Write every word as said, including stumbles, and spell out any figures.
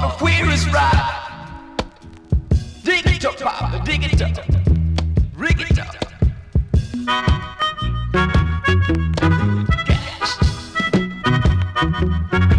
the queerest ride. Dig it up, Papa, dig it up. Rig it up. Gas.